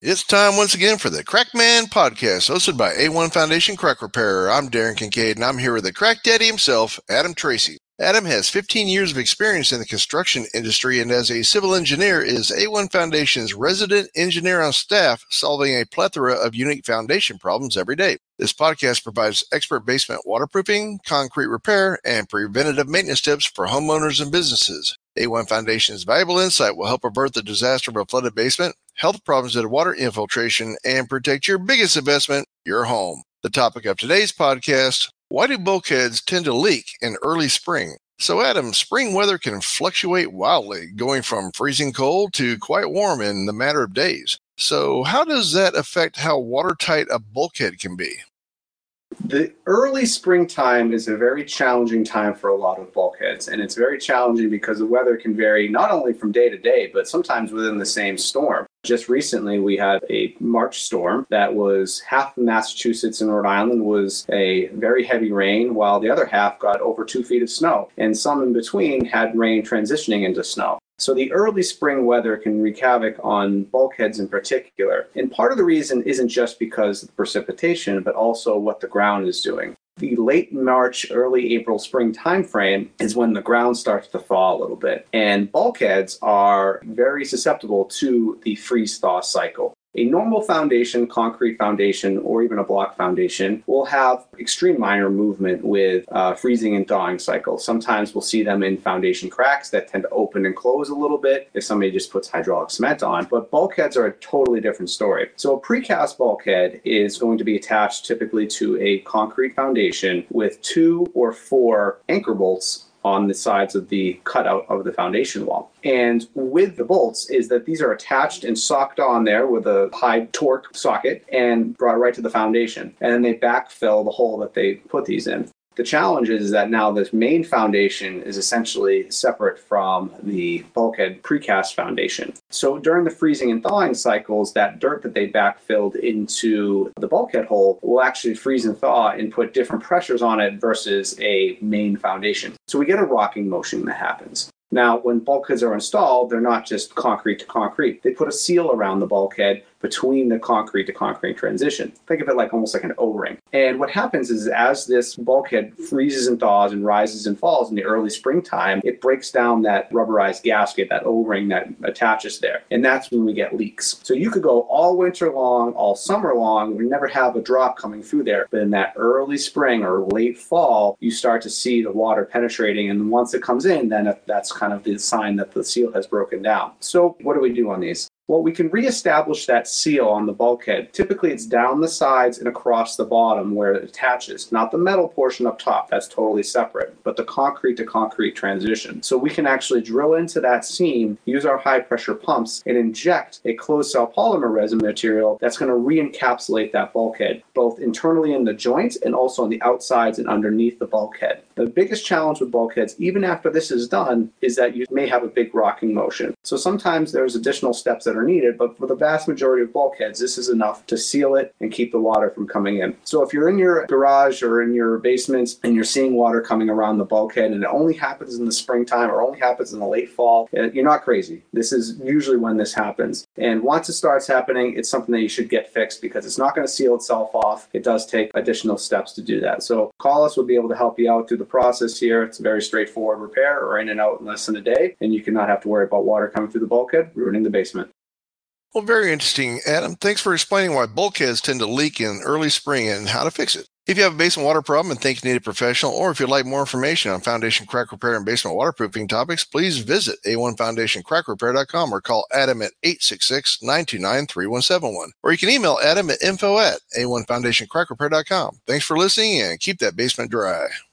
It's time once again for the Crackman Podcast, hosted by A1 Foundation Crack Repair. I'm Darren Kincaid, and I'm here with the Crack Daddy himself, Adam Tracy. Adam has 15 years of experience in the construction industry, and as a civil engineer is A1 Foundation's resident engineer on staff, solving a plethora of unique foundation problems every day. This podcast provides expert basement waterproofing, concrete repair, and preventative maintenance tips for homeowners and businesses. A1 Foundation's valuable insight will help avert the disaster of a flooded basement, health problems due to water infiltration, and protect your biggest investment, your home. The topic of today's podcast: why do bulkheads tend to leak in early spring? So, Adam, spring weather can fluctuate wildly, going from freezing cold to quite warm in the matter of days. So, how does that affect how watertight a bulkhead can be? The early springtime is a very challenging time for a lot of bulkheads, and it's very challenging because the weather can vary not only from day to day, but sometimes within the same storm. Just recently, we had a March storm that was half of Massachusetts and Rhode Island was a very heavy rain, while the other half got over 2 feet of snow, and some in between had rain transitioning into snow. So the early spring weather can wreak havoc on bulkheads in particular. And part of the reason isn't just because of the precipitation, but also what the ground is doing. The late March, early April, spring timeframe is when the ground starts to thaw a little bit. And bulkheads are very susceptible to the freeze-thaw cycle. A normal foundation, concrete foundation, or even a block foundation will have extreme minor movement with freezing and thawing cycles. Sometimes we'll see them in foundation cracks that tend to open and close a little bit if somebody just puts hydraulic cement on, but bulkheads are a totally different story. So a precast bulkhead is going to be attached typically to a concrete foundation with 2 or 4 anchor bolts on the sides of the cutout of the foundation wall. And with the bolts is that these are attached and socked on there with a high torque socket and brought right to the foundation. And then they backfill the hole that they put these in. The challenge is that now this main foundation is essentially separate from the bulkhead precast foundation. So during the freezing and thawing cycles, that dirt that they backfilled into the bulkhead hole will actually freeze and thaw and put different pressures on it versus a main foundation. So we get a rocking motion that happens. Now, when bulkheads are installed, they're not just concrete to concrete. They put a seal around the bulkhead between the concrete to concrete transition. Think of it like almost like an O-ring. And what happens is as this bulkhead freezes and thaws and rises and falls in the early springtime, it breaks down that rubberized gasket, that O-ring that attaches there. And that's when we get leaks. So you could go all winter long, all summer long, we never have a drop coming through there. But in that early spring or late fall, you start to see the water penetrating. And once it comes in, then that's kind of the sign that the seal has broken down. So what do we do on these? Well, we can reestablish that seal on the bulkhead. Typically, it's down the sides and across the bottom where it attaches. Not the metal portion up top, that's totally separate, but the concrete to concrete transition. So we can actually drill into that seam, use our high pressure pumps, and inject a closed cell polymer resin material that's going to re-encapsulate that bulkhead, both internally in the joints and also on the outsides and underneath the bulkhead. The biggest challenge with bulkheads, even after this is done, is that you may have a big rocking motion. So sometimes there's additional steps that are needed, but for the vast majority of bulkheads, this is enough to seal it and keep the water from coming in. So if you're in your garage or in your basement and you're seeing water coming around the bulkhead and it only happens in the springtime or only happens in the late fall, you're not crazy. This is usually when this happens. And once it starts happening, it's something that you should get fixed because it's not going to seal itself off. It does take additional steps to do that. So call us, we'll be able to help you out through the process here. It's a very straightforward repair or in and out in less than a day, and you cannot have to worry about water coming through the bulkhead, ruining the basement. Well, very interesting, Adam. Thanks for explaining why bulkheads tend to leak in early spring and how to fix it. If you have a basement water problem and think you need a professional, or if you'd like more information on foundation crack repair and basement waterproofing topics, please visit a1foundationcrackrepair.com or call Adam at 866-929-3171. Or you can email Adam at info@a1foundationcrackrepair.com. Thanks for listening and keep that basement dry.